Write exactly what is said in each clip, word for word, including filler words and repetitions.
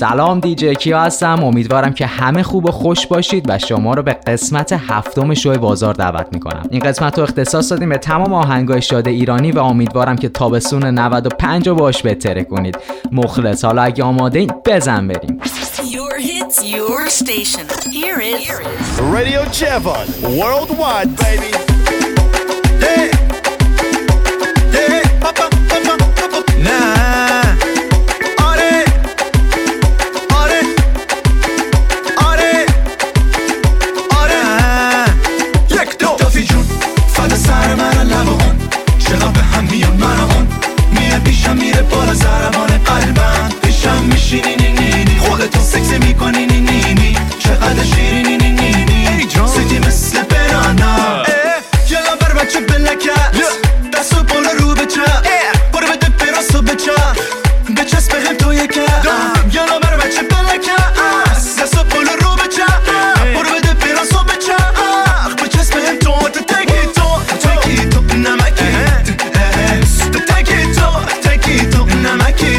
سلام دیجی کیا هستم. امیدوارم که همه خوب و خوش باشید و شما رو به قسمت هفتم شو بازار دعوت میکنم. این قسمت رو اختصاص دادیم به تمام آهنگای شاد ایرانی و امیدوارم که تابستون نود و پنج رو باش بهتره کنید. مخلص. حالا اگه آماده این بزن بریم. Your hits, your station. Here is Radio Jevan, worldwide, baby. Hey, hey, papa, papa, papa. Nah, are, are, are, are. یک دو. دافی جون، فدا سر من لبان. چقدر به هم میاد من آن. میه پیشم میره بالا ضربان قلبم. پیشم میشینی نی نی نی. خودتو سکسی میکنی نی نی نی. چقدر شیرینی نی نی نی. سیدی مثل بنانا. یلا بر بچه بلکت. دستو بالا رو به چپ. برو بده براسو به چپ. بچسب هم تو یکم. یلا بر بچه بلکت. دستو بالا رو به چپ. برو بده براسو به چپ. بچسب هم تو تکی تو تکی تو نمکی. تکی تو تکی تو نمکی.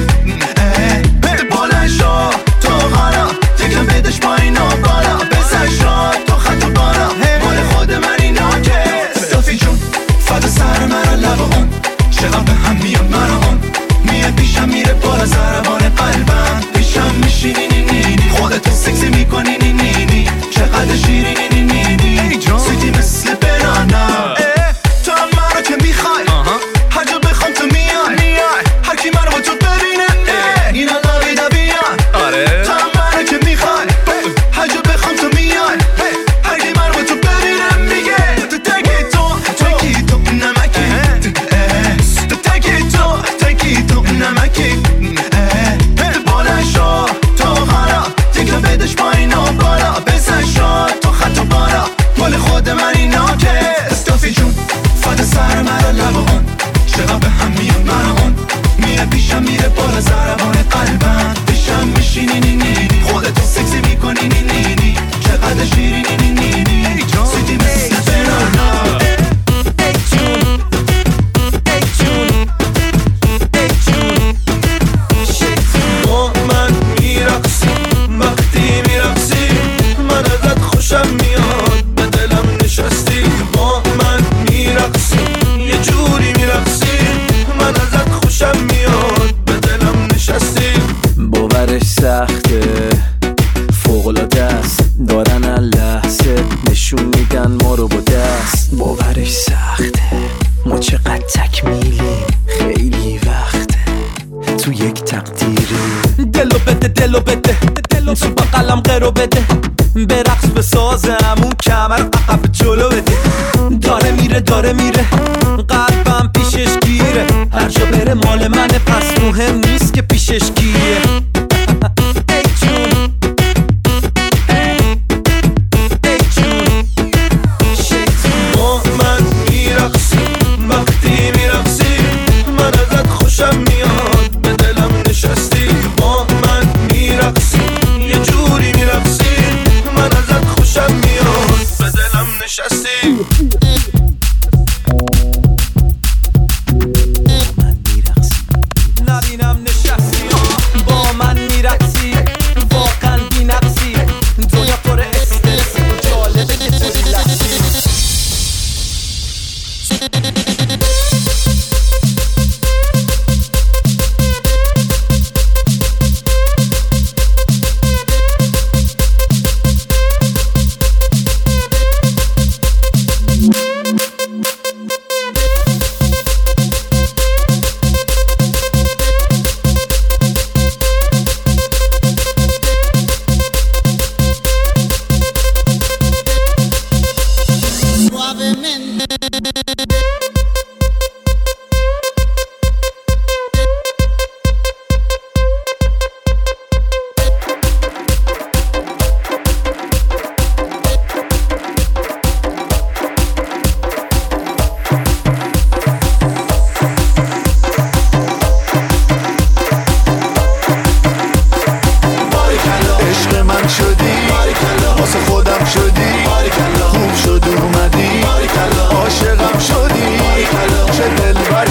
بالا شو تو حالا تکم بدش پایین و بالا. بزن شو تو خط و بالا. مال خود من اینا که صافی جون فدا سر من لبا اون. چقدر به هم میاد من اون. میه پیشم میره بالا ضربان قلبم. پیشم میشینی نی نی نی. خودتو سکسی میکنی نی نی نی. چقدر شیرینی نی نی نی. سیدی مثل بنانا. تو هم منو که میخوای هر جا بخوام تو میای. هر کی منو با تو ببینه اینا لاویدا بیان. تو هم منو که میخوای هر جا بخوام تو میای. هر کی منو با تو ببینه میگه تو تکی تو تکی تو نمکی. تو تکی تو تکی تو نمکی. بالا شو تو حالا تکم بدش پایین و بالا. بزن شو تو خط و بالا. مال خود من اینا که استافی جون فدا سر من لبا اون. چقدر به هم میاد من اون. میه پیشم میره بالا ضربان قلبم. پیشم میشینی نی نی نی. خودتو سکسی میکنی نی نی نی. چقدر شیرینی نی نی نی. سیدی مثل بنانا. ای جون ای جون ای جون. با من میرقصی وقتی میرقصی من ازت خوشم میاد. به دلم نشستی با من میرقصی یه جوری میرقصی من ازت خوشم میاد. به دلم نشستی باورش سخته فوق‌العاده است. دارن لحظه نشون میدن ما رو با دست. باورش سخته ما چقدر تکمیلیم. خیلی وقته تو یک تقدیری. دلو بده دلو بده تو با قلم قرو بده. برقص بسازم اون کمر عقب جلو بده. داره میره داره میره قلبم پیشش گیره. هر جا بره مال منه پس مهم نیست که پیشش گیره. ای جون ای جون. با من میرقصی وقتی میرقصی من ازت خوشم میاد. به دلم نشستی با من میرقصی یه جوری میرقصی من ازت خوشم میاد. به دلم نشستی نبینم نشستی با من میرقصی. واقعا بی نقصی دنیا پر استرس و جالبه که تو ریلکسی.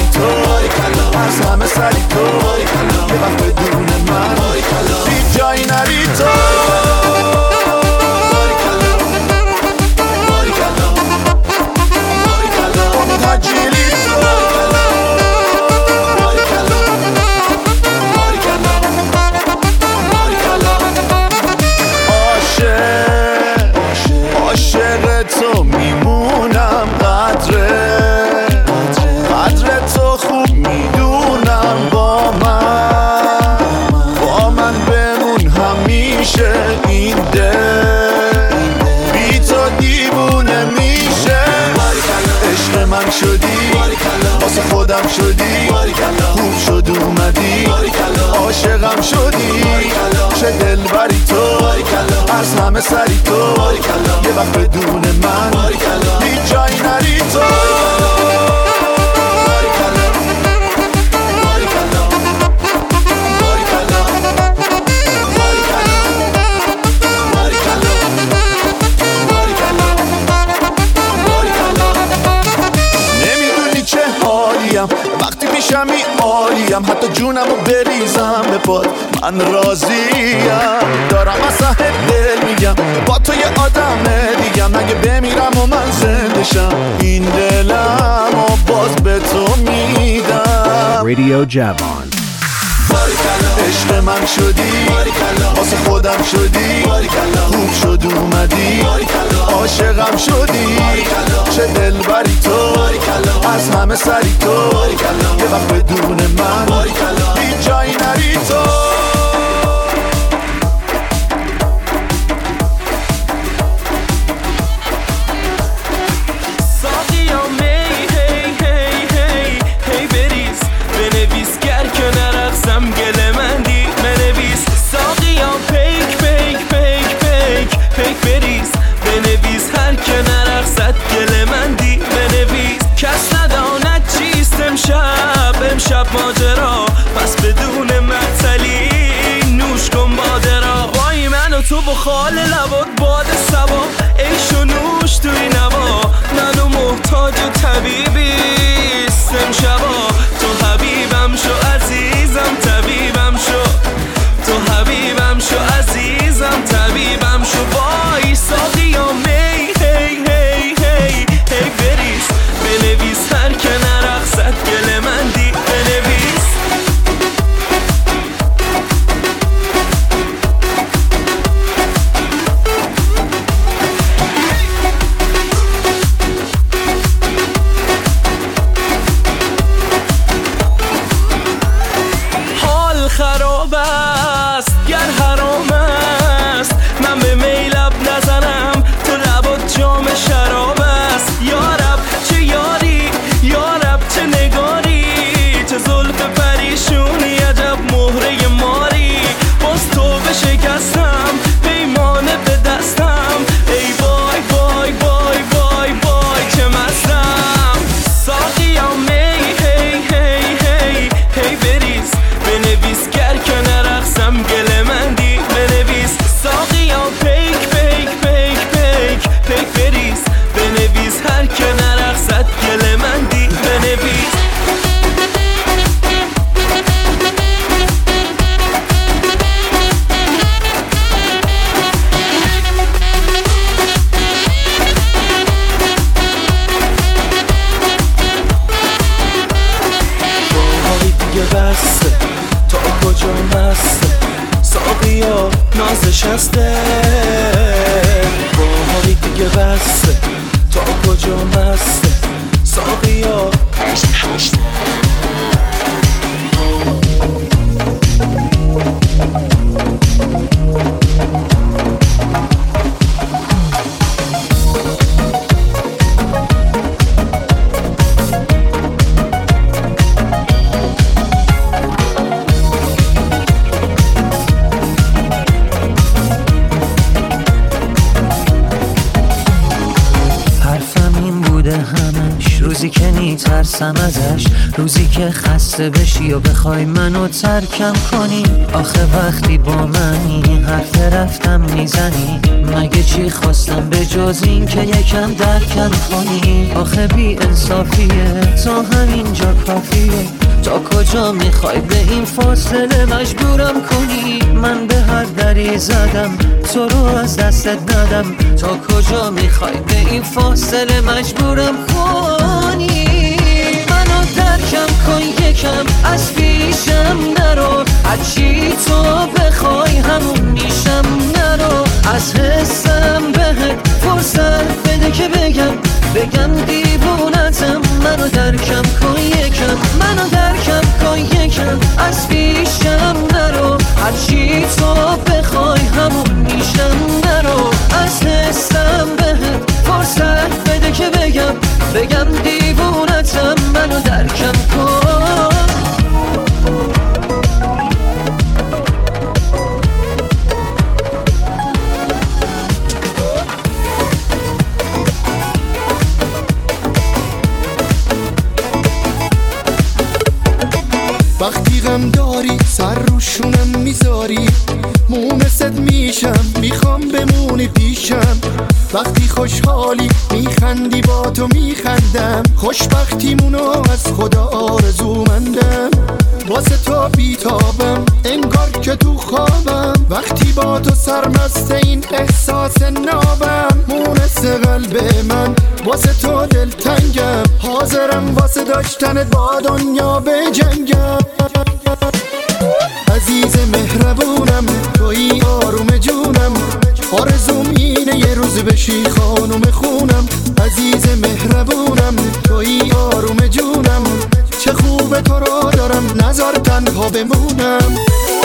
از همه سری تو یه وقت بدون من هیچ جایی عالیم، حتی جونمو بریزم به پات من راضیم. دارم از ته دل میگم با تو یه آدم دیگم، مگه بمیرم و من زنده شم این دلم و باز به تو میدم. رادیو جوان. عشق من شدی، واسه خودم شدی، خوب شد اومدی، عاشقم شدی، چه دلبری تو، از همه سری تو، یه وقت بدون من هیچ جایی نری تو. امشب ماجرا پس بدون معطلی نوش کن باده را. وای من و تو با خال لبات باد سبا، عیش و نوش توی نوا، منو محتاج طبیبیست امشبا. تو حبیبم شو عزیزم طبیبم شو، تو حبیبم شو عزیزم طبیبم شو. وای ساقی و می هی هی هی هی بریز بنویس هر که نرقصد گل من دی بنویس. حال خراب است گر حرام است، من به میلب نزنم تو لبات جام شراب است. یارب چه یاری یارب چه نگاری، چه زلف پریشونی عجب مهره ماری. باز تو بشکستم پیمانه به دستم، ای وای وای وای وای وای چه مستم. ساقیام می هی هی هی هی بریز بنویس گر که نرقصم گل من دی بنویس. ساقیام پیک پیک پیک پیک پیک بریز بنویس هر که نرقصد گل من دی بنویس. وای دیگه بسته تا کجا مسته، ساقیا نازش هسته. وای دیگه بسته تا کجا مسته، ساقیا نازش هسته. روزی که میترسم ازش، روزی که خسته بشی و بخوای منو ترکم کنی. آخه وقتی با منی حرف رفتم میزنی، مگه چی خواستم به جز این که یکم درکم کنی. آخه بی انصافیه تا همینجا کافیه، تا کجا میخوای به این فاصله مجبورم کنی. من به هر دری زدم تو رو از دستت ندم، تا کجا میخوای به این فاصله مجبورم کنی. منو درکم کن یکم از پیشم نرو، هرچی تو بخوای همون میشم نرو. از حسم بهت فرصت بده که بگم بگم دیوونتم. منو درکم کن یکم منو درکم کن یکم از پیشم نرو، هرچی تو بخوای همون میشم نرو. از حسم بهت فرصت بده که بگم بگم دیوونتم. منو درکم کن. وقتی غم داری سر روشونم میذاری، مونست میشم میخوام بمونی پیشم. وقتی خوشحالی میخندی با تو میخندم، خوشبختیمونو از خدا آرزومندم. واسه تو بیتابم انگار که تو خوابم، وقتی با تو سرمست این احساس نابم. مونس قلب من واسه تو دلتنگم، حاضرم واسه داشتنت با دنیا بجنگم. عزیز مهربونم تویی آروم جونم، آرزوم اینه یه روز بشی خانم خونم. عزیز مهربونم تویی آروم جونم، چه خوبه تو رو دارم نذار تنها بمونم.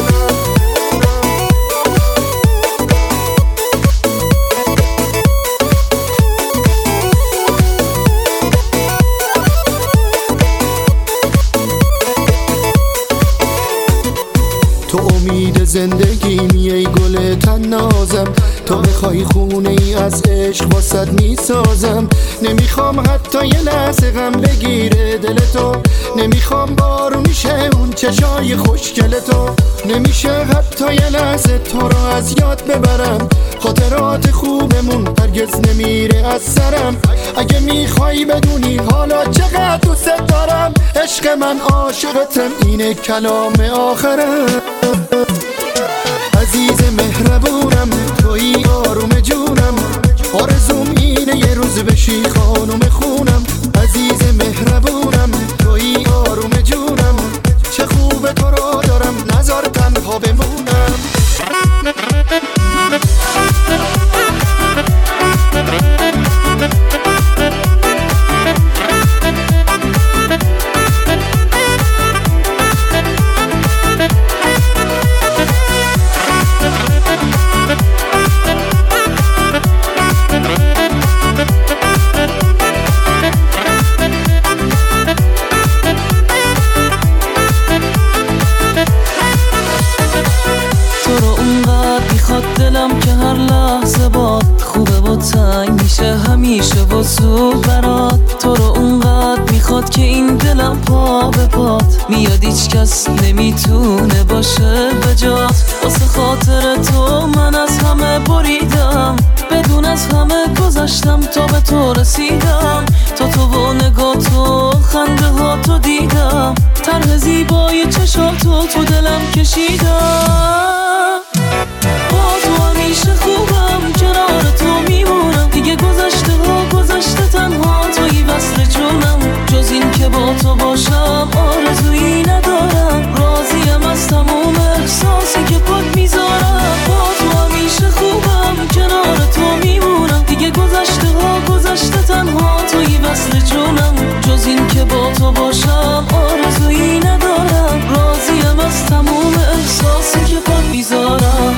تو امید زندگیم ای گل تنازم، تو بخوای خونه ای از عشق واسد میسازم. نمیخوام حتی یه لحظه غم بگیره دل تو، نمیخوام بارونی شه اون چشای خوشگل تو. نمیشه حتی یه لحظه تو رو از یاد ببرم، خاطرات خوبمون هرگز نمیره از سرم. اگه میخوای بدونی حالا چقدر دوست دارم، عشق من عاشقتم اینه کلام آخرم. عزیز مهربونم تویی آروم جونم، آرزوم اینه یه روز بشی خانم خونم. عزیز مهربونم تویی آروم جونم، چه خوبه تو رو دارم نذار تنها بمونم. دلم که هر لحظه باد خوبه و تنگ میشه همیشه و زود برات. تو رو اونقدر میخواد که این دلم پا به پات میاد، هیچ کس نمیتونه باشه به جات. واسه خاطر تو من از همه بریدم، بدون از همه گذشتم تا به تو رسیدم. تا تو و نگاه تو خنده ها تو دیدم، طرح زیبای چشاتو تو دلم کشیدم. با تو همیشه خوبم کنار تو میمونم، دیگه گذشته ها گذشته تنها توی وصل جونم. جز این که با تو باشم آرزویی ندارم، راضیم از تموم احساسی که پات میذارم. با تو همیشه خوبم کنار تو میمونم، دیگه گذشته ها گذشته تنها توی وصل جونم. جز این که با تو باشم آرزویی ندارم، راضیم از تموم احساسی که پات میذارم.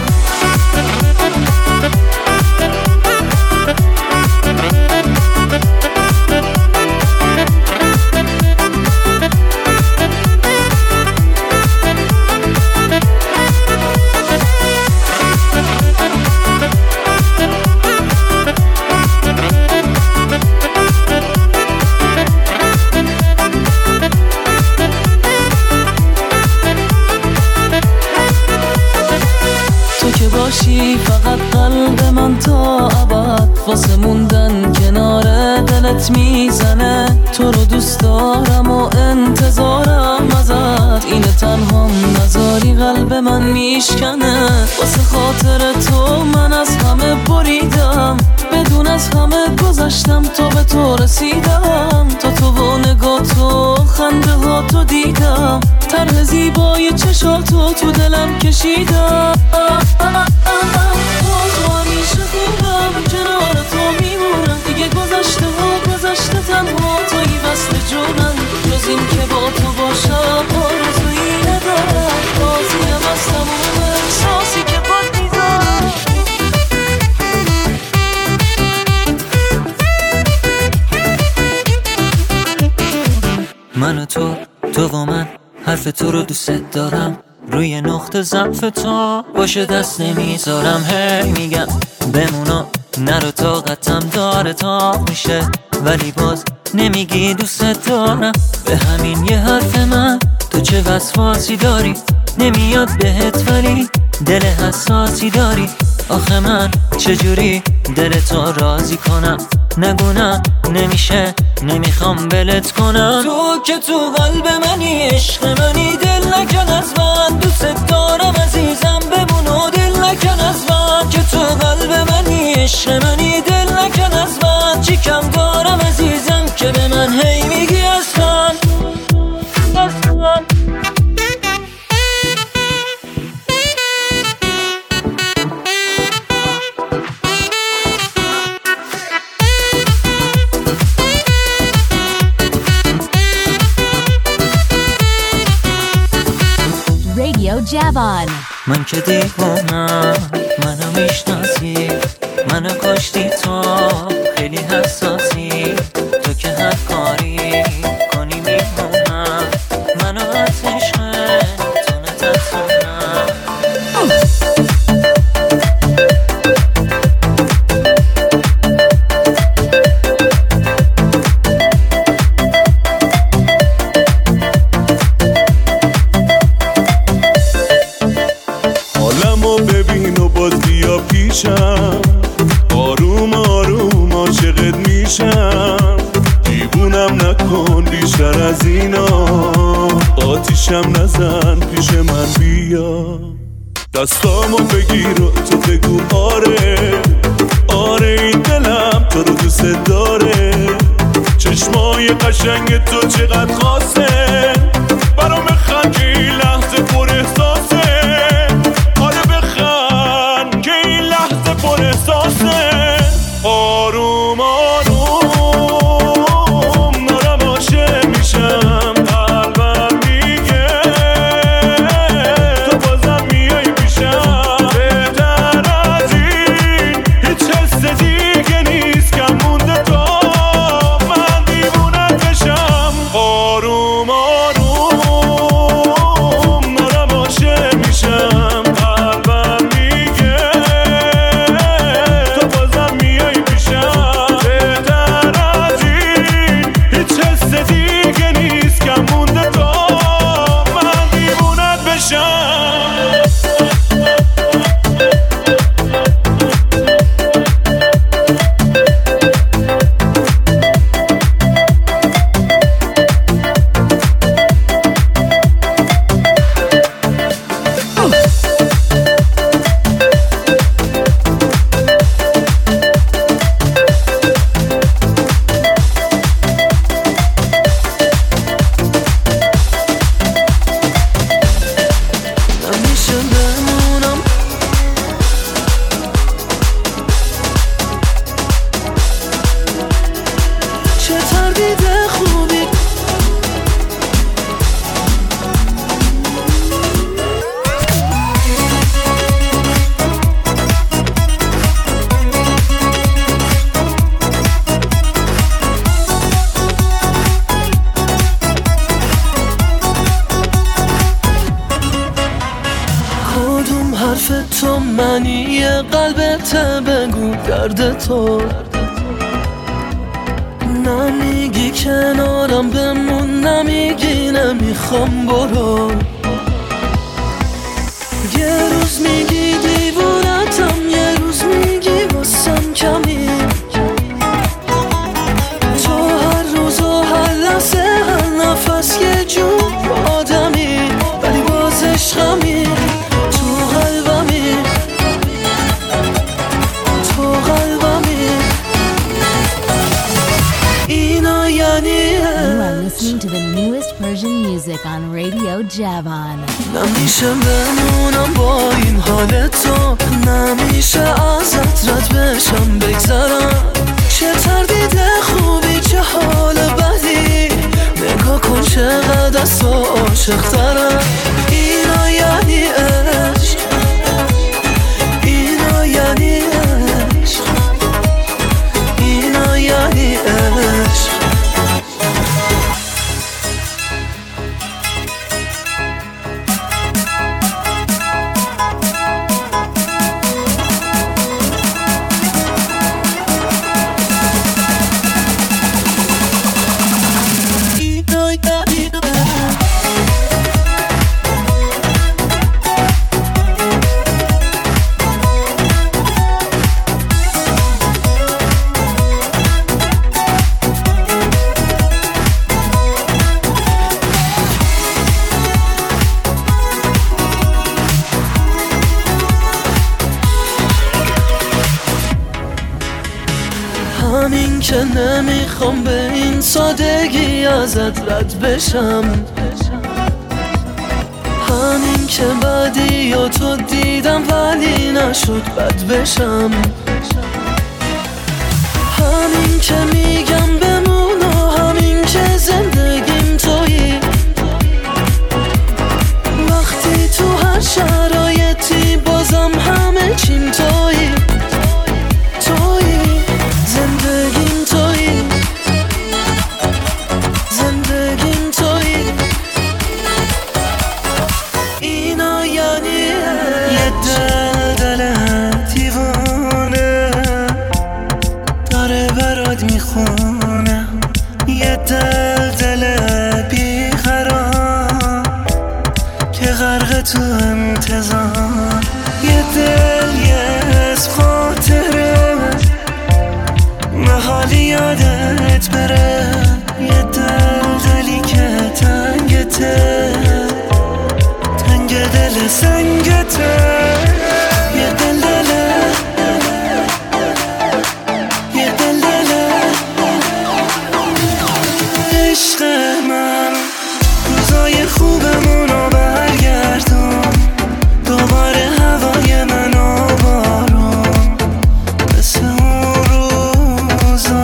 فقط قلب من تا ابد واسه موندن کنار دلت میزنه. تو رو دوست دارم و انتظارم ازت اینه، تنها نذاری قلب من میشکنه. واسه خاطر تو من از همه بریدم، بدون از همه گذشتم تا به تو رسیدم. تا تو و نگاه تو خنده ها تو دیدم، طرح زیبای چشاتو تو دلم کشیدم. تو همیشه خوبم کنار تو میمونم، دیگه گذشته ها گذشته تنها توی وصل جونم. جز این که با تو باشم آرزویی ندارم، راضیم از تموم احساسی که پات میذارم. من و تو تو و من حرف تو رو دوست دارم، روی نقطه ضعف تو باشه دست نمیذارم. هی میگم بمونا نرو طاقتم داره تا میشه، ولی باز نمیگی دوست دارم. به همین یه حرف من تو چه وسواسی داری، نمیاد بهت ولی دل حساسی داری. آخه من چجوری دل تو راضی کنم، نگونم نمیشه نمیخوام بلت کنم. تو که تو قلب منی عشق منی، دل Radio Javon. من که دیوانم، منو میشناسی، منو کشتی تو، خیلی حساسی، تو که هر کاری کنی میمونم، منو عشقه تو نترسونم. آروم آروم عاشقت میشم، دیوونم نکن بیشتر از اینا، آتیشم نزن پیش من بیا، دستامو بگیر و تو بگو آره آره این دلم تو رو دوست داره، چشمای قشنگ تو چقدر خاصه برام بخند که این لحظه پر احساسه، آره بخند که این لحظه پر احساسه. آروم آروم دارم عاشق میشم، قلبم میگه تو بازم میای پیشم، بهتر از این هیچ حس دیگه نیست کم مونده تا من دیوونت بشم. آروم آروم دارم عاشق میشم، قلبم میگه تو بازم میای پیشم، بهتر از این هیچ حس دیگه نیست کم مونده تا من دیوونت بشم. تو نمیگی کنارم بمون، نمیگی نمیخوام برو، یه روز میگی دیوونتم، یه روز میگی واسم کمی، تو هر روز و هر لحظه هر نفس یه جور آدمی، ولی باز عشقمی تو قلبمی، تو قلبمی. اینا یعنی You are listening to the newest Persian music on Radio Javon. نمیشه بمونم با این حال تو، نمیشه ازت رد بشم بگذرم، چه تردید خوبی چه حال بدی، نگاه کن چقدر از تو عاشق ترم. اینا یعنی عشق، اینا یعنی عشق، اینا یعنی عشق. همین که نمیخوام به این سادگی ازت رد بشم، همین که بعدی و تو دیدم ولی نشد بد بشم، همین که میگم بمون و همین که زندگیم تویی، وقتی تو شرایطی بازم همه چیم تویی، تویی زندگیم، تویی زندگیم، تویی. اینا یعنی یه دل دل دیوانه داره برات میخونه، یه دل دل بیقرار که غرق تو انتظار، یه دل یه از خاطره محالی یادت بره، یه دل دلی که تنگته، تنگ دل سنگته، یه دل دله، یه دل دله. عشق من روزای خوبمونو برگردون، دوباره هوای من و بارون مثل اون روزا.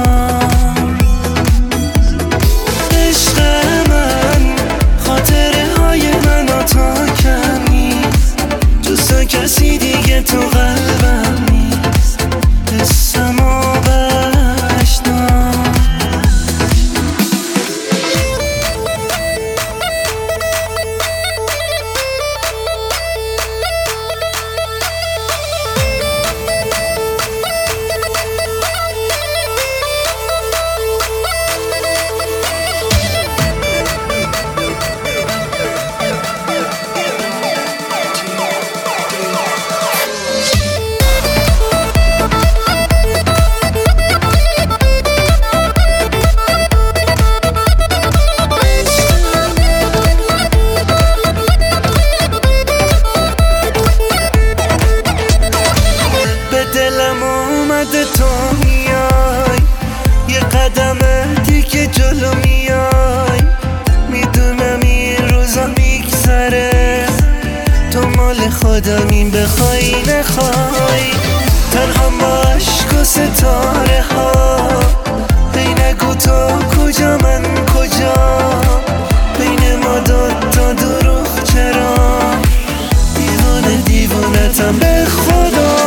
عشق من خاطره های من و تا کم نیست، جز کسی دیگه تو قلبم نیست، حسم و بشنو. دلم اومده تو میای، یه قدم دیگه جلو میای، میدونم این روزا میگذره، تو مال خودمین بخوای نخوای، تنها با عشق و ستاره ها، هی نگو تو کجا من کجا، بین ما دوتا دروغ چرا، دیوونه دیوونتم به خدا.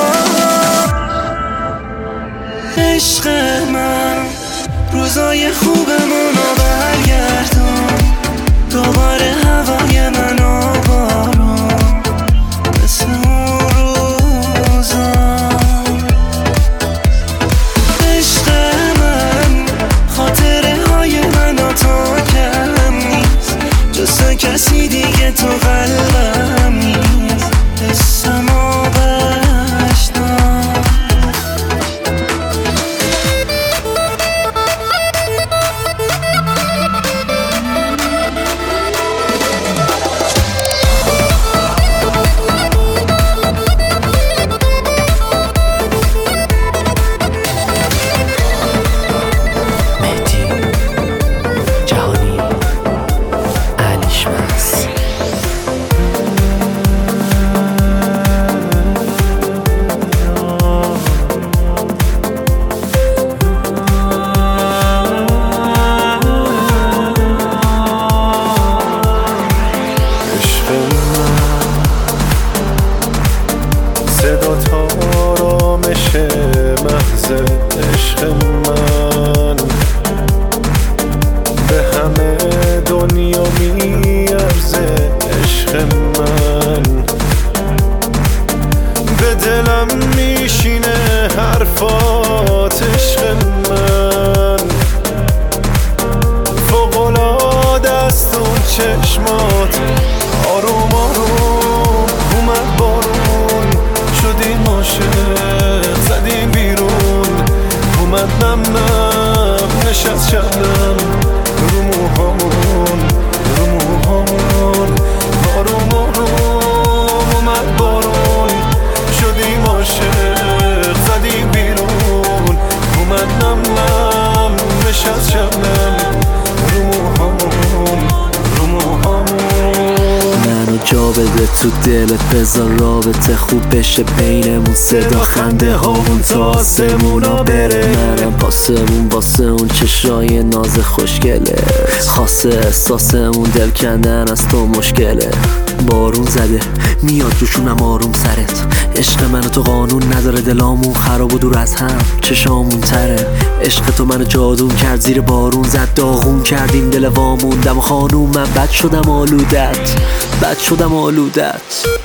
عشق من روزای خوبمونو برگردون، دوباره هوای من و بارون مثل اون روزا. عشق من خاطره های من و تا کم نیست، جز کسی دیگه تو قلبم نیست، حسم و بشنو. عشق من به همه دنیا میارزه، عشق من به دلم میشینه حرفات، عشق من فوق‌العاده است اون چشمات، آروم آروم اومد بارون، شدیم عاشق زدیم بیرون، اومد نم نم نشست شبنم رو موهامون، رو موهامون، آروم آروم اومد بارون، شدیم عاشق زدیم بیرون، اومد نم نم نشست شبنم رو موهامون، رو موهامون. منو جا بده تو دلت، بذار رابطه خوب بشه بینمون، صدا خنده هامون تا آسمونا بره، منم پاسمون واسه اون چشای ناز خوشگله، خاصه احساسمون دل کندن از تو مشکله، بارون زده میاد روشونم آروم سرت. عشق من و تو قانون نداره، دلامون خراب و دور از هم چشامون تره. عشق تو منو جادون کرد، زیر بارون زد داغون کردیم دل واموندم و خانوم من بد شدم آلودت، بد شدم آلودت.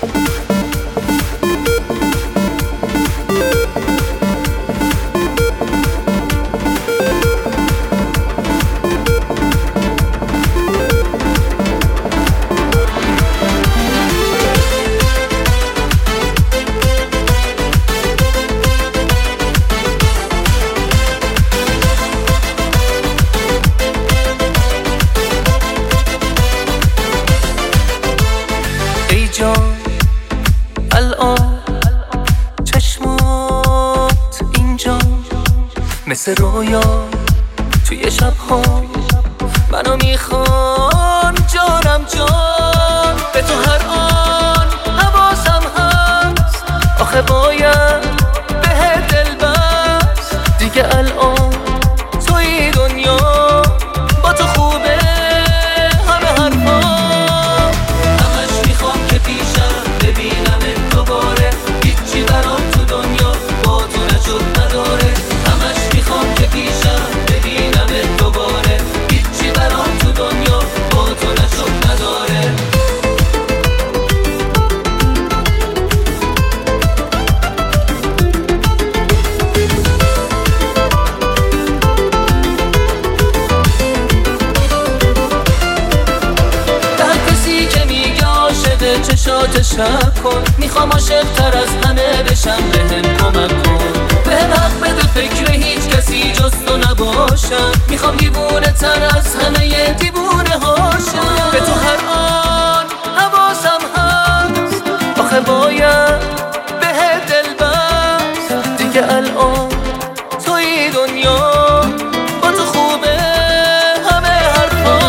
مثل رویا توی شب ها منو میخوان جانم جان، به تو هر آن حواسم هست، آخه باید به دل بست دیگه. الان توی دنیا با تو خوبه همه حرفا، همش میخوام که پیشم ببینم دوباره، هیچی برام تو دنیا با تو نشد نداره. که پیشم ببینم دوباره، هیچی برام تو دنیا با تو نشد نداره. در کسی که میگه عاشق چشاتش کن، میخوام عاشق تر از همه بشم، بهم کمک کن، بهم حق بده فکر هیچ کسی جز تو نباشم. میخوام دیوونه تر از همه دیوونه هاشم، به تو هر آن حواسم هست، آخه باید به دل بست دیگه. الان توی دنیا با تو خوبه همه حرفا.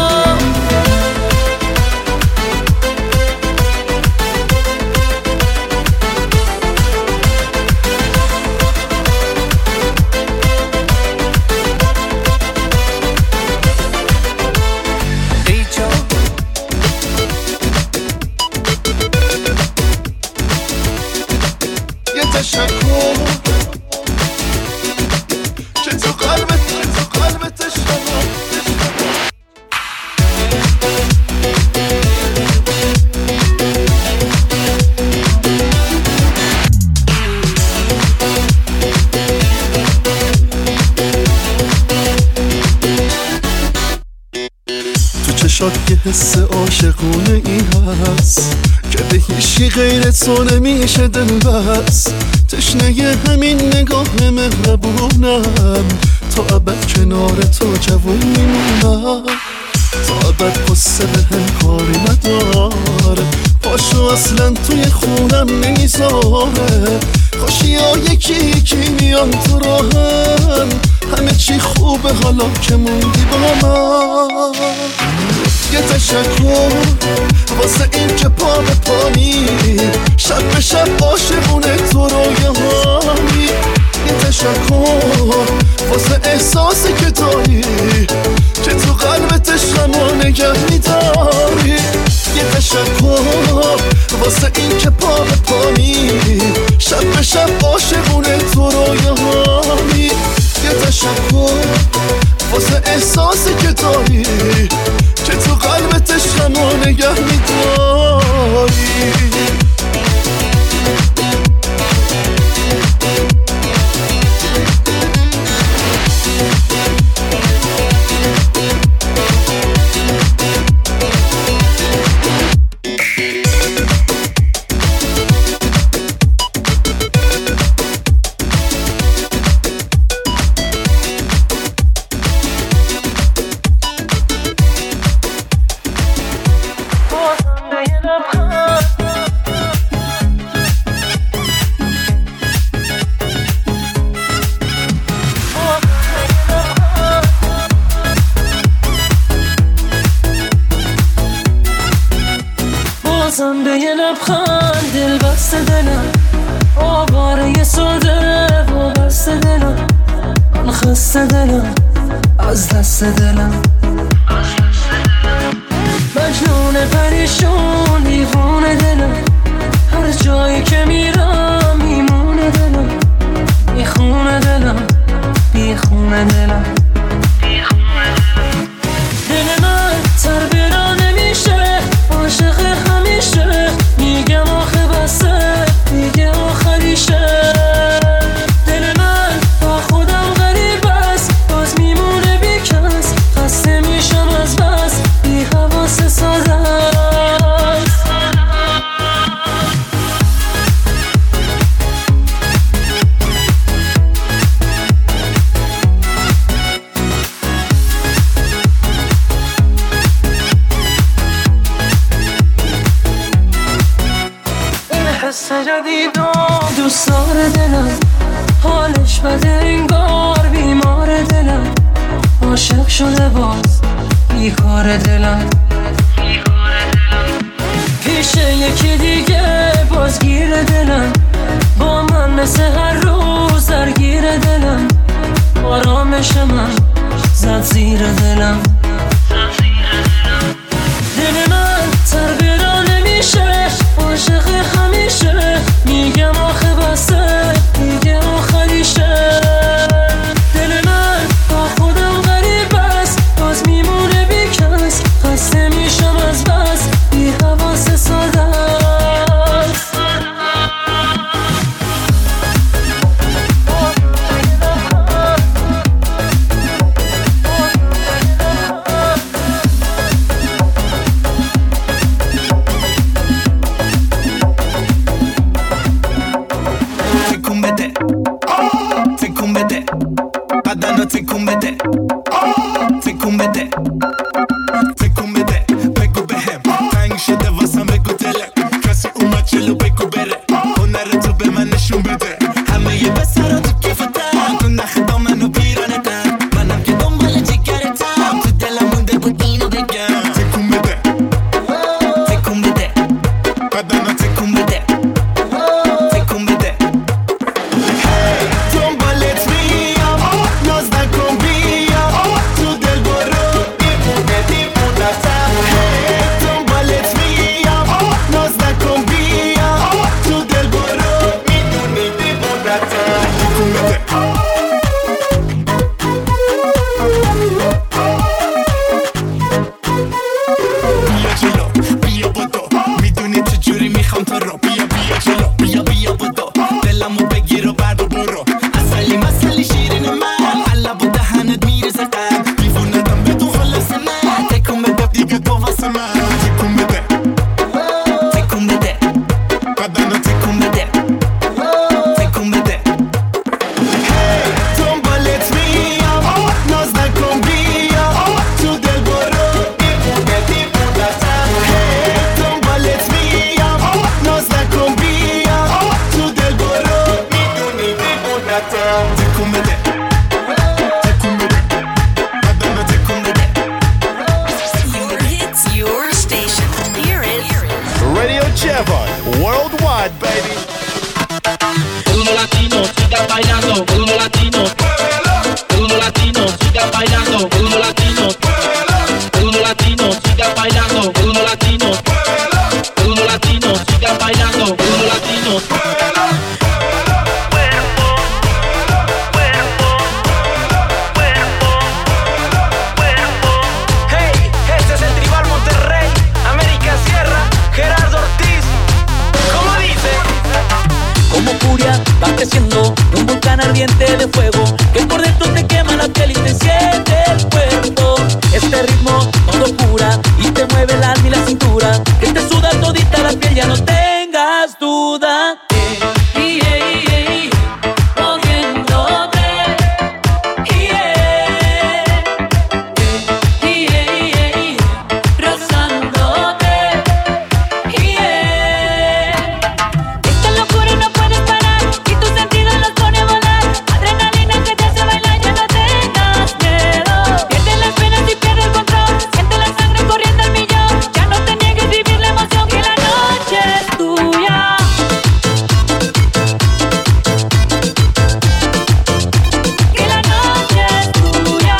یه حس عاشقونه ای هست که به هیچی غیر تو نمیشه دل بس. تشنه همین نگاه مهربونم، تا ابد کنار تو جوون میمونم، تا ابد قصه به هم کاری نداره. پاشو اصلا توی خونم نمیذاره، خوشی ها یکی یکی میان تو راهم، همه چی خوبه حالا که موندی با من. یه تشکر واسه این که پا به پانی، شب به شب عاشقونه تو رویاهانی. یه تشکر واسه احساسی که داری، که تو قلبت عشقمو نگه میداری. یه تشکر واسه این که پا به پانی، شب به شب عاشقونه تو رویاهانی. یه تشکر واسه احساسی که داری، که تو قلبت عشقمو نگه میداری. بازم به یه لبخند دل بسته دلم، آواره ساده و بسته دلم، من خسته دلم از دست دلم، مجنون پریشون حس جدیدم دوستار دلم حالش بده انگار بیمار دلم عاشق شده باز بیکار دلم پیش یکی دیگه بازگیر دلم با من مثل هر روز درگیر دلم آرامش من زد زیر دلم دل من تربیرا نمیشه عاشق همیشه میگم آخه بسه میگه آخریشه دل من با خودم غریب است باز میمونه بی کس خسته میشم از بس بی حواس ساده است تکون بده تکون بده تکون بده بگو بهم تنگ شده واسم بگو دلم کسی اومد جلو بگو بره هنر تو به من نشون بده همه یه بسرا تو کفتم تو نخ دامن و پیرانتم منم که دنبال جگرتم تو دلم مونده بود اینو بگم تکون بده تکون بده بدنو تکون بده تکون بده دنبالت میام ناز نکن بیا تو دل برو دیوونه دیوونتم دنبالت میام ناز نکن بیا تو دل برو میدونی دیوونتم تکون بده بیا جلو بیا بدو میدونی چجوری میخوام تو رو بیا بیا جلو بیا بیا بدو دلمو بگیر و بر برو اصلی مسئلی شیرین من حالا با دهنت میرزه قلب دیوونتم به تو خلاص من تکون بده دیگه تو واسه من تکون بده تکون بده بدنو تکون بده تکون بده دنبالت میام ناز نکن بیا تو دل برو دیوونه دیوونتم دنبالت میام ناز نکن بیا تو دل برو میدونی دیوونتم تکون بده تکون بده بدنو تکون بده Your hits, your station. Hear it. Radio Javon, worldwide, baby. Uno latino, siga bailando, uno latino, uno latino, siga bailando, uno latino, uno latino, siga bailando, uno latino, uno latino, siga bailando, uno latino. Hey, este es el Tribal Monterrey, América Sierra, Gerardo Ortiz. ¿Cómo dice? Como furia va creciendo un volcán ardiente de fuego que por dentro te quema la piel y te enciende el cuerpo. Este ritmo todo cura y te mueve el alma y la cintura, que te suda todita la piel, ya no tengas duda. Eh, eh, eh, eh, moviéndote. Eh, eh, eh, eh, rozándote. Eh, Esta locura no puedes parar y tus sentidos los pone a volar. Adrenalina que te hace bailar, ya no tengas miedo. Pierde las penas y pierde el control. Siente la sangre corriendo al millón. Ya no te niegues vivir la emoción que la noche es tuya. Que la noche es tuya.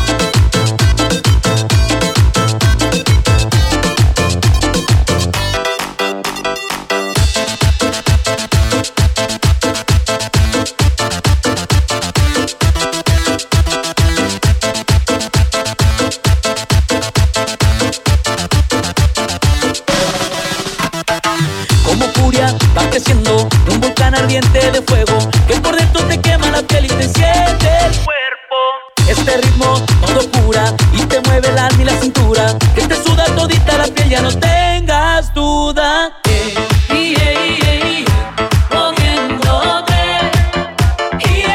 Como furia va creciendo un volcán ardiente de fuego que por dentro te quema la piel y te enciende el cuerpo. Este ritmo todo cura y te mueve el alma y la cintura, que te suda todita la piel, ya no tengas duda. Eh, eh, eh, eh, moviéndote. Eh,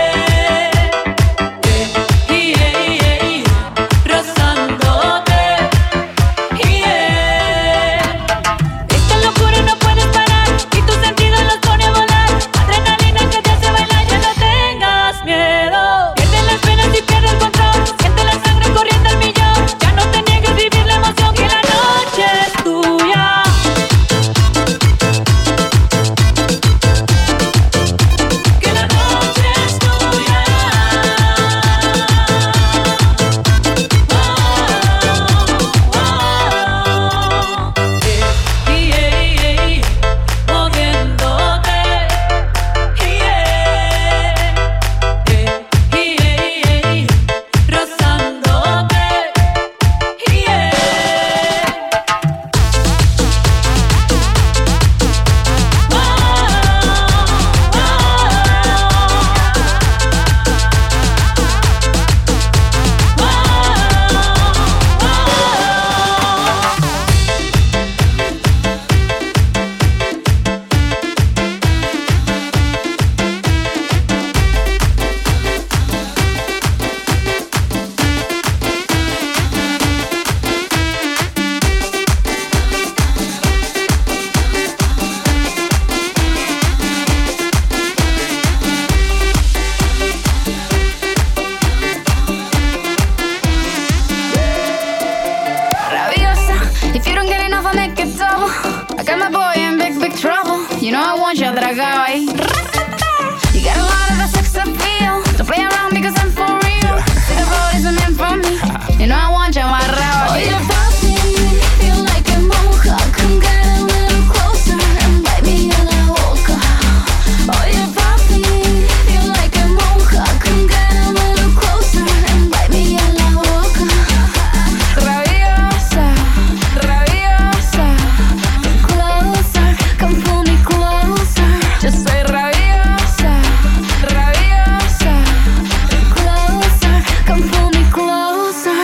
eh, eh, eh, eh, rozándote. Eh, Esta locura no puedes parar y tus sentidos You know I want you atragado ahí. You got a lot of the sex appeal. Don't play around because I'm for real. See the road isn't meant for me. You know I want you amarrado aquí. Oh, you're popping, feel like a monja. Come get a little closer and bite me in la boca. Oh, you're popping, feel like a monja. Come get a little closer and bite me in la boca. Rabiosa, rabiosa. Come closer, come pull me closer. Just say rabiosa, rabiosa. Come closer, come pull me closer.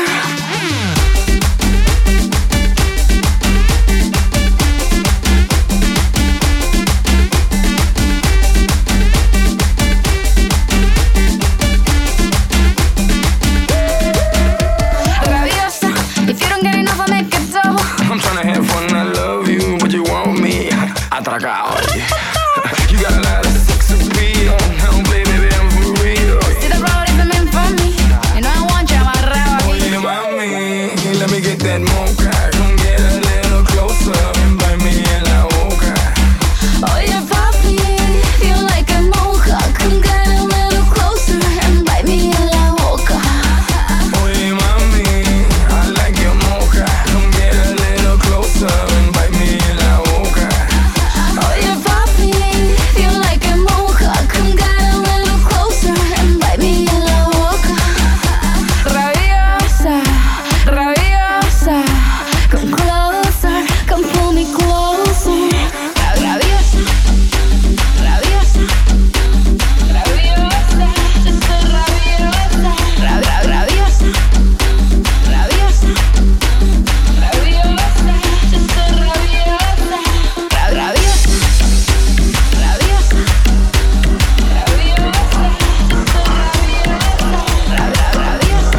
Rabiosa, if you don't get enough, I'll make it double. I'm tryna have fun, I love you, but you want me atracado. You got a lot of sex appeal. Don't play, baby, I'm for real. See the road isn't meant for me. You know I want you amarrado Oh, aquí. yeah, mami, let me get that mocha. Come get a little closer and bite me in la boca. Oh, you're popping, feel like a monja. Come get a little closer and bite me in la boca. Oh, yeah, mami, I like your mocha. Come get a little closer and bite me in la boca. Oh, you're popping, feel like a monja. Come get a little closer and bite me in la boca. Rabiosa, rabiosa. Come closer, come pull me closer. Rabiosa, rabiosa, rabiosa. Just so rabiosa, Ra- ra- rabiosa, rabiosa, rabiosa. Just so rabiosa, Ra- rabiosa, rabiosa, rabiosa. Just so rabiosa, Ra- ra- rabiosa,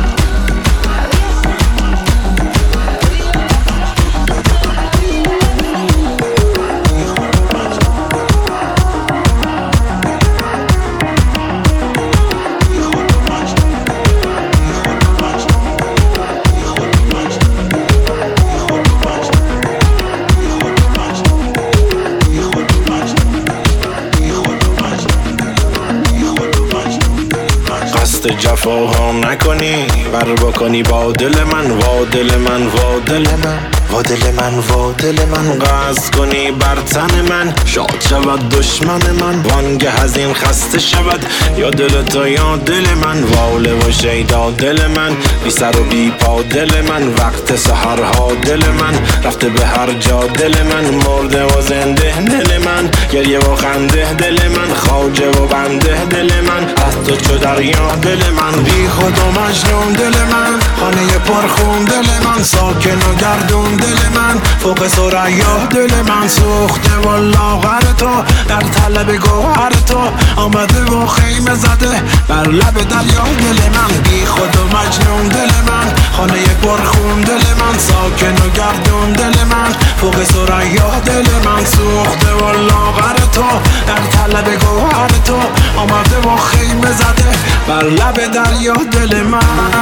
قصد جفاها نکنی بر بکنی با دل من وا دل من وا دل من وا دل من وا دل من قصد کنی بر تن من شاد شود دشمن من وانگه از این خسته شود یا دل تو یا دل من واله و شیدا دل من بی سر و بی پا دل من وقت سحرها دل من رفته به هر جا دل من مرده و زنده دل من گریه و خنده دل من خواجه و بنده دل من از تو چو دریا دل من بی خود و مجنون دل من خانه پرخون دل من ساکن و گردون دل من فوق ثریا دل من سوخته و لاغر تو در طلب گوهر تو آمده و خیمه زده بر لب دریا دل من بی خود و مجنون دل من خانه پرخون دل من ساکن و گردون دل من فوق ثریا دل من سوخته و لاغر تو در طلب گوهر تو آمده و خیمه زده بر لب دریا دل من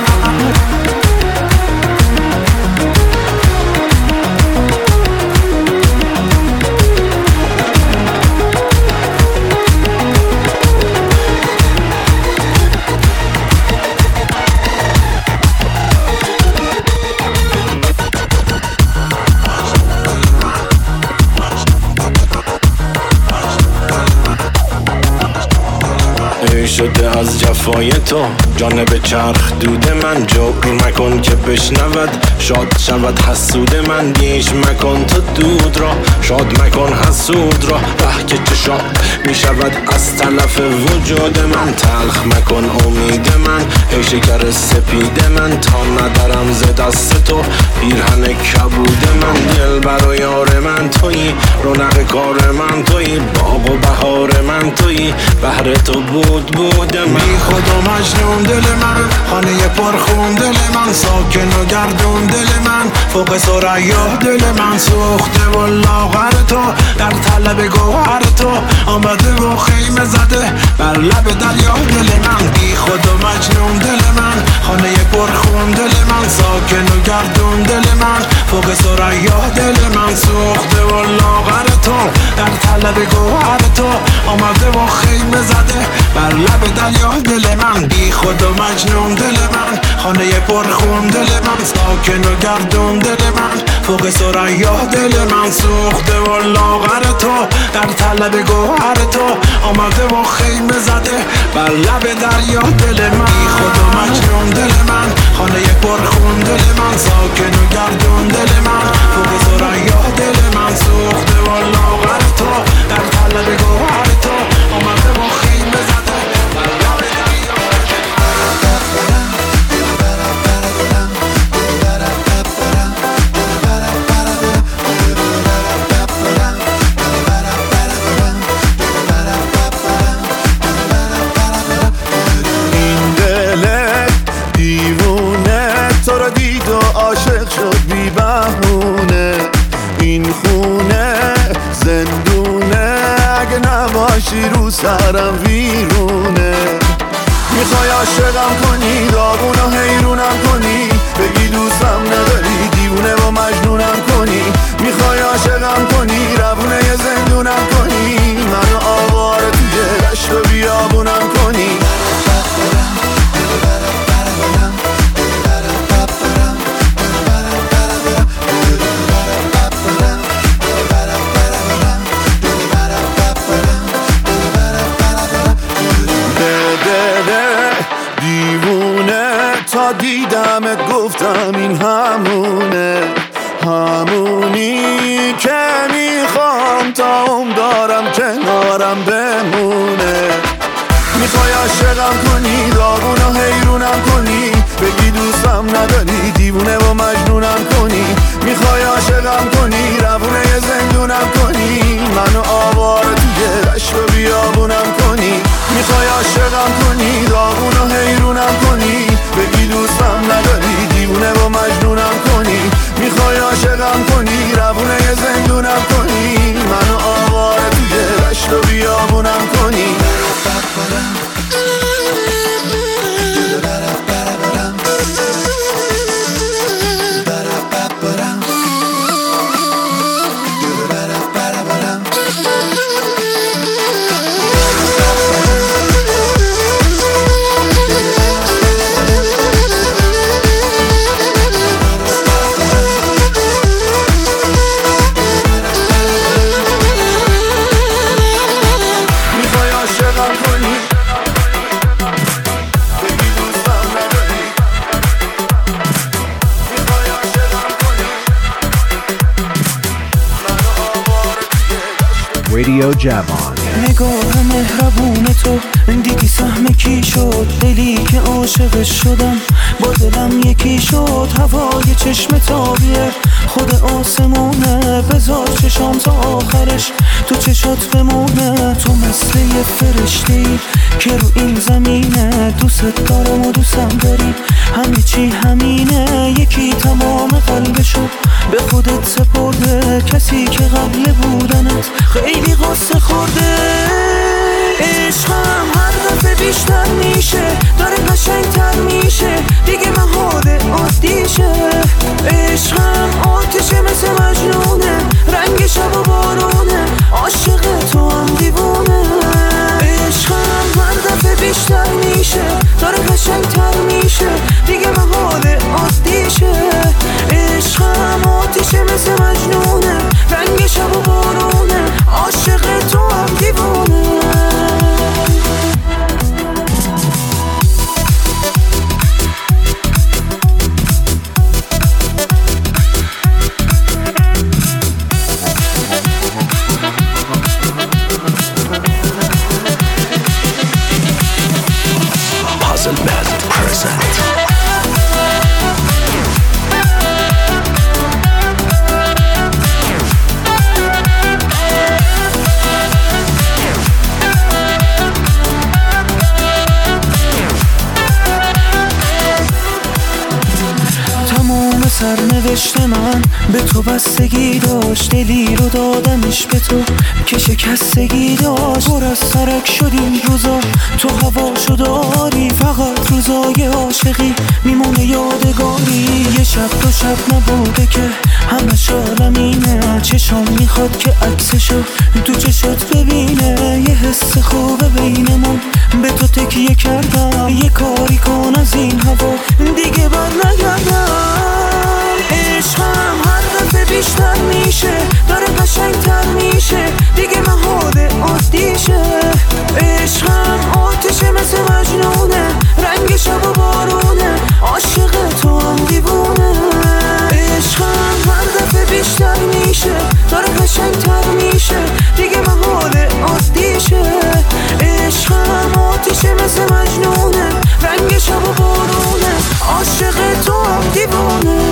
ای شده از جفای تو جانب چرخ دود من جبر مکن که بشنود شاد شود حسود من گیش مکن تو دود را شاد مکن حسود را ره که چه شاد می شود از تلف وجود من تلخ مکن امید من ای شکر سپید من تا ندارم ز دست تو پیرهن کبود من دل بر و یار من تویی رونق کار من تویی باغ و بهار من تویی بهر تو بود بود من بی خود و مجنون دل من خانه پرخون دل من ساکن و گردون دل من فوق ثریا دل من سوخته و لاغر تو در طلب گوهر تو آمده و خیمه زده بر لب دریا دل من بی خود و مجنون دل من خانه پرخون دل من ساکن و گردون دل من فوق ثریا دل من سوخته و لاغر تو در طلب طلب گوهر تو آمده و خیمه زده بر لب دریا دل من بی خود و مجنون دل من خانه پرخون دل من ساکن و گردون دل من فوق ثریا دل من سوخته و لاغر تو در طلب گوهر تو آمده و خیمه زده بر لب دریا دل من بی خود و مجنون دل من خانه پرخون دل من ساکن و گردون دل من فوق ثریا دل من سوخته و لاغر تو در طلب گوهر تو آمده و خیمه زده بر لب دریا این دل دیوونه تو را دید و عاشق شد بی بهونه این خونه زندونه اگه نباشی رو سرم ویرونه میخوای عاشقم کنی داغون و حیرونم کنی بگی دوستم نداری دیوونه و مجنونم کنی میخوای عاشقم کنی روونه ی زندونم کنی منو آواره توی دشت و بیابونم کنی تا دیدمت گفتم این همونه همونی که میخوام تا عمر دارم کنارم بمونه میخوای عاشقم کنی داغون و حیرونم کنی بگی دوستم نداری دیوونه و مجنونم کنی میخوای عاشقم کنی روونه ی زندونم کنی منو آواره توی دشت و بیابونم کنی میخوای عاشقم کنی داغون و حیرونم کنی بگی دوستم نداری دیوونه و مجنونم کنی میخوای عاشقم کنی روونه ی زندونم کنی منو آواره توی دشت و بیابونم کنی Radio Javan. نگاه مهربون تو دیدی سهم کی شد دلی که عاشقش شدم با دلم یکی شد هوای چشم تابیه خود آسمونه بذار چشام تا آخرش تو چشات بمونه تو مثل یه فرشته‌ای که رو این زمینه دوست دارم و دوستم داری همه چی همینه یکی تمام قلبشو به خودت سپرده کسی که قبل بودنت خیلی قصه خورده عشقم هر دفعه بیشتر میشه داره قشنگتر میشه دیگه محاله عادیشه عشقم آتیشه مثل مجنونه رنگ شب و بارونه عاشق تو هم دیوونه عشقم هر دفعه بیشتر میشه داره قشنگتر میشه دیگه محاله عادیشه عشقم آتیشه مثل مجنونه رنگ شب و بارونه سرنوشت من به تو بستگی داشت، دلی رو دادمش به تو که شکستگی داشت. پر از سرک شدیم روزا، تو هواشو داری، فقط روزای عاشقی میمونه یادگاری. یه شب دو شب نبوده که همه عالمینه، چشم میخواد که عکسشو تو چشات ببینه. یه حس خوبه بینمون به تو تکیه کردم، یه کاری کن از این هوا دیگه بر نگردم. عشقم هر دفعه بیشتر میشه، داره قشنگتر میشه، دیگه محاله عادیشه. عشقم آتشه مثل مجنونه، رنگ شب و بارونه، عاشق تو هم دیوونه. عشقم هر دفعه بیشتر میشه، داره قشنگتر میشه، دیگه محاله عادیشه. عشقم آتشه مثل مجنونه، رنگ شب و بارونه، عاشق تو هم دیوونه.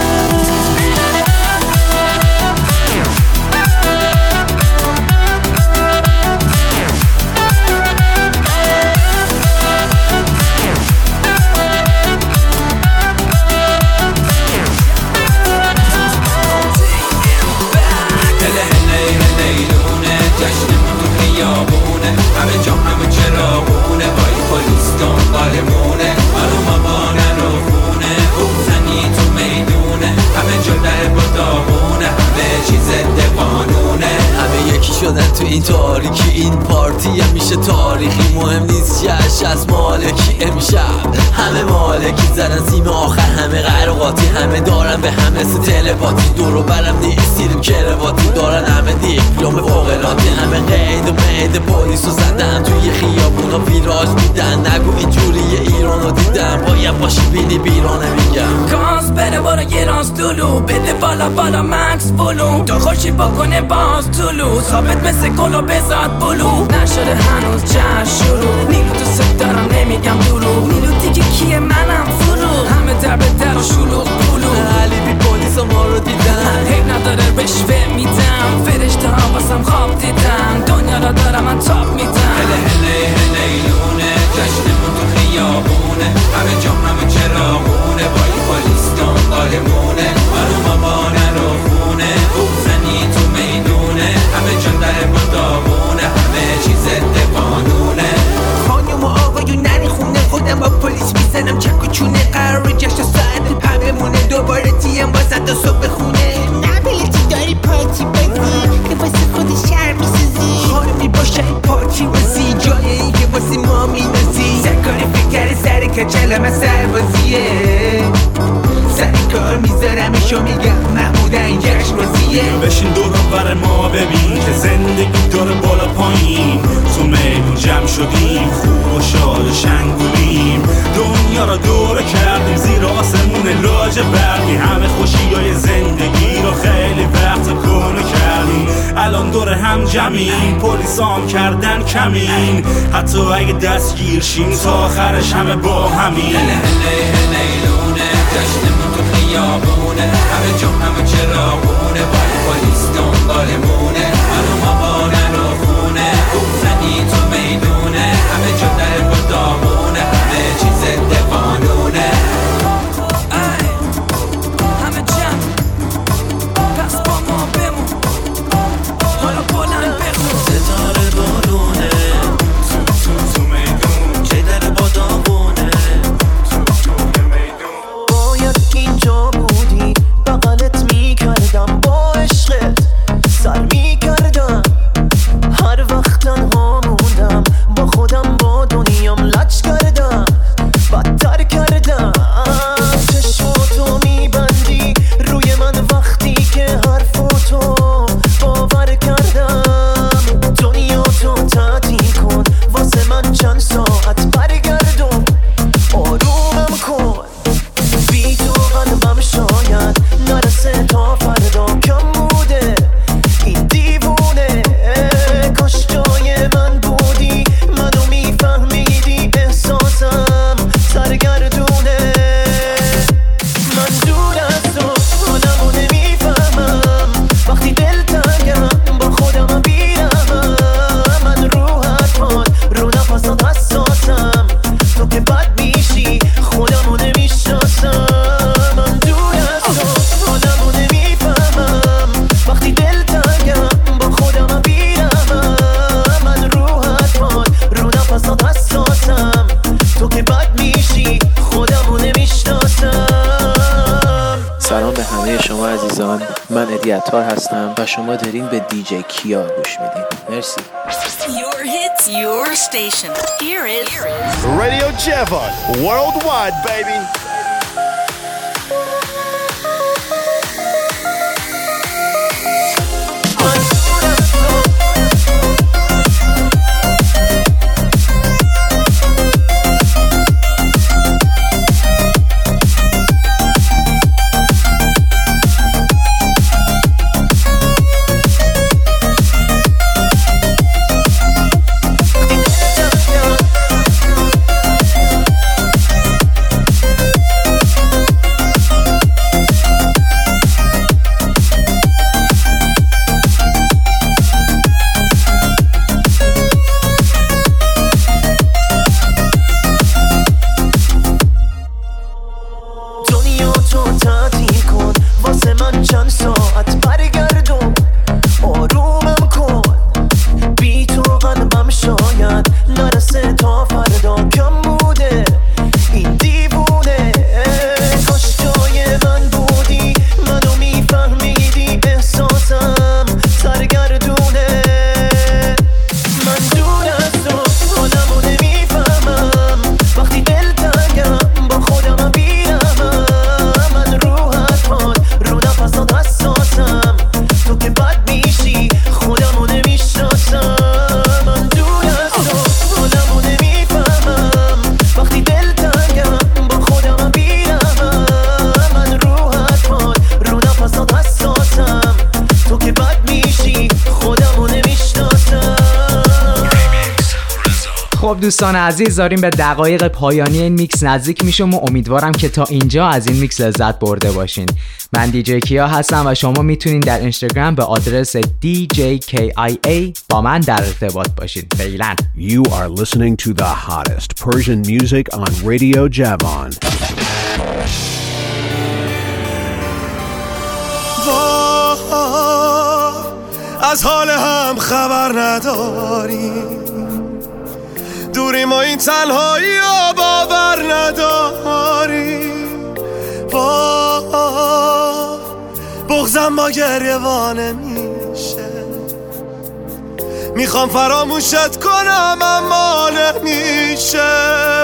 همه جا همه چراغونه، وای پلیس دنبالمونه، منو مامانن و خونه، بوزنی تو میدونه، همه جا در با داغونه، همه چیز ضد قانونه. همه یکی شدن تو این تاریکی، این پارتی هم میشه تاریخی. مهم نیست چش از مالکی، امشب همه مالکی زدن سیم آخر، همه قرقاتی، همه دارن به همه مثل تلپاتی. دورو برم نیستیدیم کرواتی، دارن همه دیپلوم فوقلاتی، همه قید و مید پلیس رو زدن توی خیابونا ویراج میدن. نگو اینجوری ایرانو دیدم، باید باشی بینی بیرانه میگم. کاز بره بارا یه راست دلو، بده بالا بالا مکس بلو، تا خوشی بکنه باز طلو، ثابت مثل کلو بزاد بلو. نشده هنوز جشن شروع، نیلو تو ست دارم نمیگم درو، نیلو دیگه کیه منم فرو، همه در به در و شلوغ بلو. علی بی پلیس ما رو دیدن، حیب نداره رشوه میدم، فرشته ها واسم خواب دیدن، دنیا را دارم من تاپ میدم. هله هله هله ایلونه، جشنمون تو خیابونه، همه جا همه چراغونه، وای پلیس دنبالمونه، منو مامانن و خونه، بوزنی تو میدونه، همه جا در با داغونه، همه چیز ضد قانونه. خانم و آقایون نری خونه، خودم با پلیس میزنم چک و چونه، قرار جشن ساعت پا بمونه، دوباره تیم واسه تا صبح خونه. نبلتی داری پارتی بازی که واسه خود شهر میسازی، خانمی باشه پارتی بازی، جای این که واسه ما مینازی. سرکاری فکر سر کچلم از سربازیه، سر کار میذارمشو میگم محمود این جشن بازیه. بشین دور بر ما ببین که زندگی داره بالا پایین، تو میدون جمع شدیم خوب و شاد و شنگولیم، دنیا را دور کردیم زیر آسمون لاجه برقی، همه خوشیای زندگی رو خیلی وقت کنه کردیم، الان دور هم جمعیم، پلیسام کردن کمین، حتی اگه دستگیر شیم تا آخرش همه با همین. هله هله هله ایلونه، جشنمون تو خیابونه، همه جا همه چراغونه، وای پلیس دنبالمونه، منو مامانن و خونه، بوزنی تو میدونه، همه جا در با داغونه، همه چیز ضد قانونه. همه جمع پس با ما بمون، حالا بلند بخون. ستاره بارونه تو میدون، چه در با داغونه، باید اینجا بودی بغلت میکردم با عشقت، سر می مهدی عطار هستم و شما دارین به دیجی کیا گوش میدین. مرسی. Your hits, your station. Here is Radio Javon, worldwide, baby. خب دوستان عزیز، داریم به دقایق پایانی این میکس نزدیک میشم و امیدوارم که تا اینجا از این میکس لذت برده باشین. من دیجی کیا هستم و شما میتونین در اینستاگرام به آدرس دی جی کی آی ای با من در ارتباط باشین. فعلا. You are listening to the hottest Persian music on Radio Javon. از حال هم خبر نداریم، دوریم و این تنهایی و باور نداریم. وای بغضم با گریوانه میشه، میخوام فراموشت کنم اما نمیشه.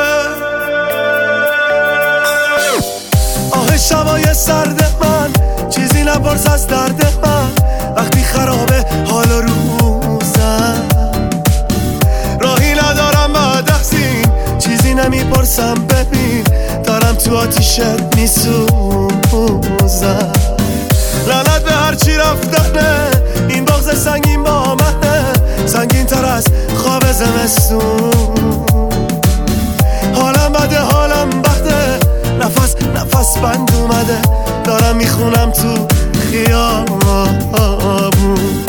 آه شبای سرد من، چیزی نپرس از درد من، وقتی خرابه حال روزم، راهی ندارم بعد از این، چیزی نمیپرسم ببین، دارم تو آتیشت میسوزم. لعنت به هرچی رفتنه، این بغض سنگین با منه، سنگین تر از خواب زمستون. حالم بده حالم بده، نفس نفس بند اومده، دارم میخونم تو خیابون.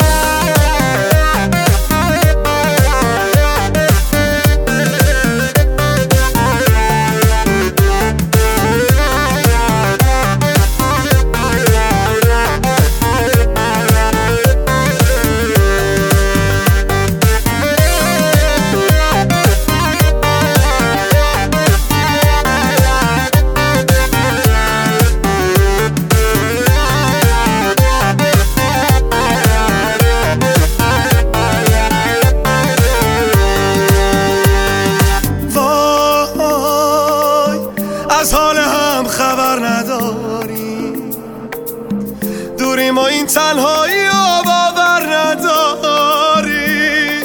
تنهایی و باور نداری.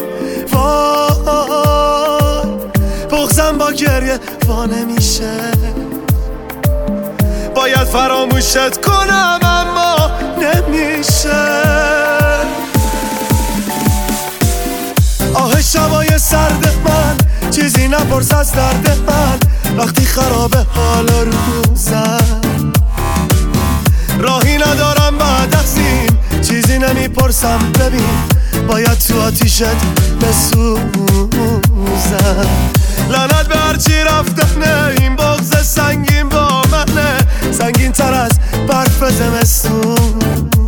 وای بغضم با گریه وانه میشه، باید فراموشت کنم اما نمیشه. آه شبای سرد من، چیزی نپرس از درد من، وقتی خرابه حال روزم، راهی ندارم بعد از این، چیزی نمیپرسم ببین، باید تو آتیشت بسوزم. لعنت به هرچی رفتنه، این بغض سنگین با منه، سنگین تر از برف زمستون.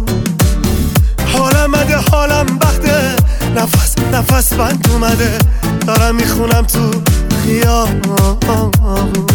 حالم بده حالم بده، نفس نفس بند اومده، دارم میخونم تو خیابون.